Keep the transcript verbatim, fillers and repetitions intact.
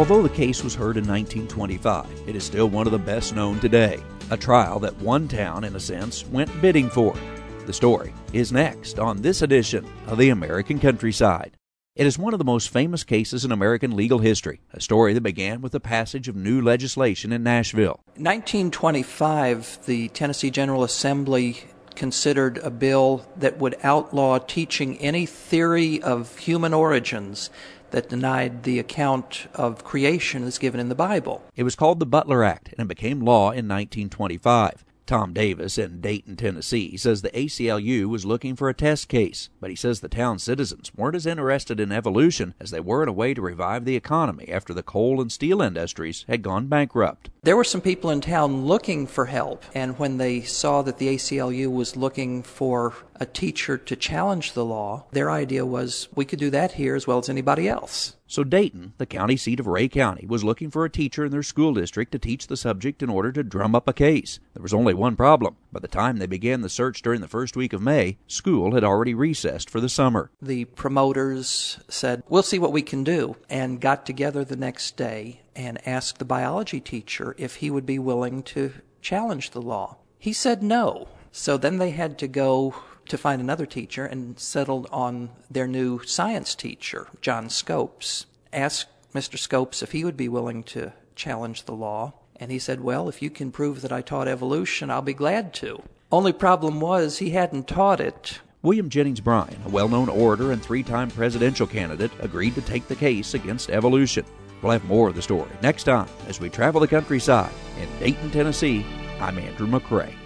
Although the case was heard in nineteen twenty-five, it is still one of the best known today, a trial that one town, in a sense, went bidding for. The story is next on this edition of the American Countryside. It is one of the most famous cases in American legal history, a story that began with the passage of new legislation in Nashville. In nineteen twenty-five, the Tennessee General Assembly considered a bill that would outlaw teaching any theory of human origins that denied the account of creation as given in the Bible. It was called the Butler Act, and it became law in nineteen twenty-five. Tom Davis in Dayton, Tennessee, says the A C L U was looking for a test case, but he says the town's citizens weren't as interested in evolution as they were in a way to revive the economy after the coal and steel industries had gone bankrupt. There were some people in town looking for help, and when they saw that the A C L U was looking for a teacher to challenge the law, their idea was we could do that here as well as anybody else. So Dayton, the county seat of Ray County, was looking for a teacher in their school district to teach the subject in order to drum up a case. There was only one problem. By the time they began the search during the first week of May, school had already recessed for the summer. The promoters said, we'll see what we can do, and got together the next day and asked the biology teacher if he would be willing to challenge the law. He said no. So then they had to go to find another teacher and settled on their new science teacher, John Scopes. Asked Mister Scopes if he would be willing to challenge the law, and he said, well, if you can prove that I taught evolution, I'll be glad to. Only problem was he hadn't taught it. William Jennings Bryan, a well-known orator and three-time presidential candidate, agreed to take the case against evolution. We'll have more of the story next time as we travel the countryside. In Dayton, Tennessee, I'm Andrew McCrae.